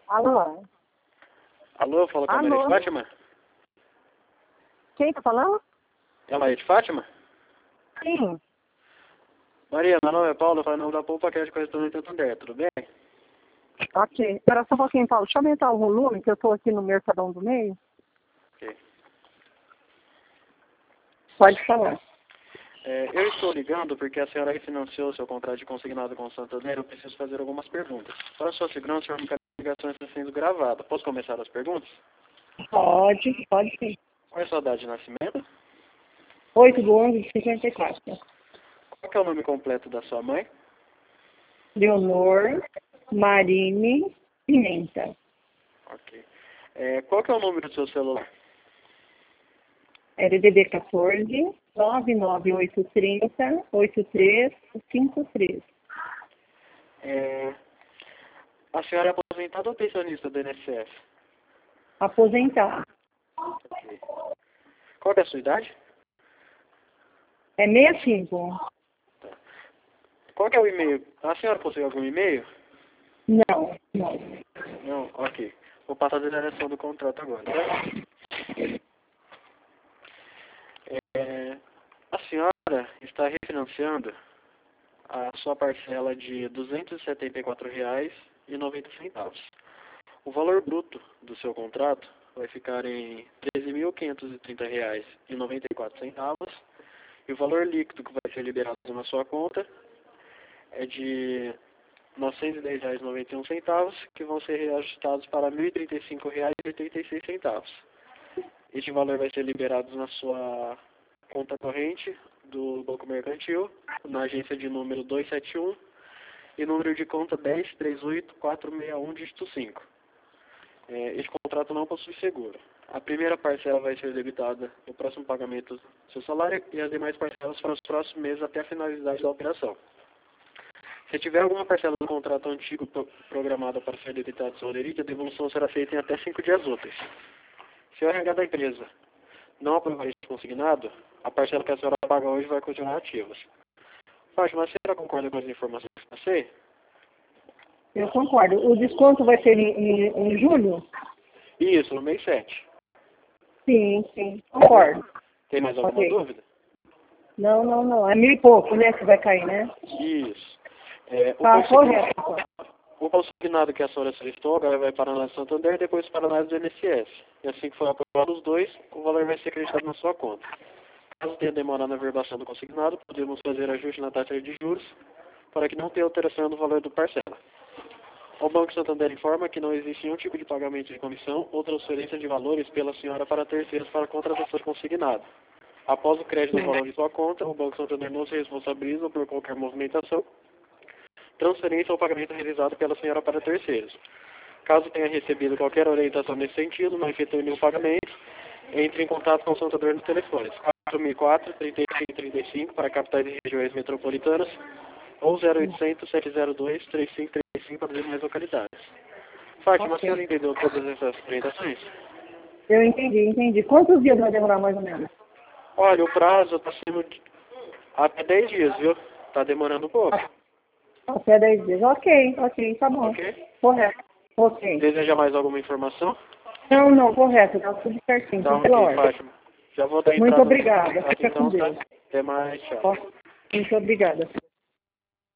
Alô? Alô, fala com a Maria de Fátima? Quem tá falando? É a Maria de Fátima? Sim. Maria, meu nome é Paulo, eu falo em nome da Poupa, que é de Correspondente Santander, tudo bem? Ok. Espera só um pouquinho, Paulo. Deixa eu aumentar o volume, que eu tô aqui no Mercadão do Meio. Ok. Pode falar. Eu estou ligando porque a senhora refinanciou seu contrato de consignado com o Santander, eu preciso fazer algumas perguntas. Para a sua segurança, a senhora me a ligação está sendo gravada. Posso começar as perguntas? Pode sim. Qual é a sua data de nascimento? 8/11/54. Qual que é o nome completo da sua mãe? Leonor Marine Pimenta. Ok. Qual que é o número do seu celular? DDD 14 99830 8353. A senhora é aposentada ou pensionista do INSS? Aposentar. Ok. Qual que é a sua idade? É 65. Qual que é o e-mail? A senhora possui algum e-mail? Não. Não? Ok. Vou passar a direção do contrato agora, tá? A senhora está refinanciando a sua parcela de R$ 274,90. O valor bruto do seu contrato vai ficar em R$ 13.530,94 e o valor líquido que vai ser liberado na sua conta é de R$ 910,91, que vão ser reajustados para R$ 1.035,86. Este valor vai ser liberado na sua conta corrente do Banco Mercantil, na agência de número 271 e número de conta 1038461, dígito 5. Este contrato não possui seguro. A primeira parcela vai ser debitada no próximo pagamento do seu salário e as demais parcelas para os próximos meses até a finalidade da operação. Se tiver alguma parcela do contrato antigo programada para ser debitada sua aderite, a devolução será feita em até 5 dias úteis. Se o RH da empresa não aprovar este consignado, a parcela que a senhora paga hoje vai continuar ativa. Fátima, a senhora concorda com as informações que passei? Eu concordo. O desconto vai ser em julho? Isso, no mês 7. Sim. Concordo. Tem mais alguma dúvida? Não. É 1.000 e pouco, né, que vai cair, né? Isso. Correto. O consignado que a senhora solicitou agora vai para a análise do Santander e depois para a análise do INSS. E assim que for aprovado os dois, o valor vai ser acreditado na sua conta. Caso tenha demora na verbação do consignado, podemos fazer ajuste na taxa de juros para que não tenha alteração no valor do parcela. O Banco Santander informa que não existe nenhum tipo de pagamento de comissão ou transferência de valores pela senhora para terceiros para a contratação de consignado. Após o crédito do valor de sua conta, o Banco Santander não se responsabiliza por qualquer movimentação, transferência ou pagamento realizado pela senhora para terceiros. Caso tenha recebido qualquer orientação nesse sentido, não efetue nenhum pagamento, entre em contato com o Santander nos telefones 4004-3535 para capitais e regiões metropolitanas ou 0800-702-3535 para as demais localidades. Fátima, a senhora entendeu todas essas orientações? Eu entendi. Quantos dias vai demorar mais ou menos? Olha, o prazo está sendo até 10 dias, viu? Está demorando um pouco. Até 10 dias. Ok, tá bom. Ok? Correto. Ok. Deseja mais alguma informação? Não, correto. Tá tudo certinho. Tá Tudo pela ok, ordem. Fátima. Já vou dar Muito entrada no obrigada. contrato, Fica com então, tá? Deus. Até mais, tchau. Muito obrigada.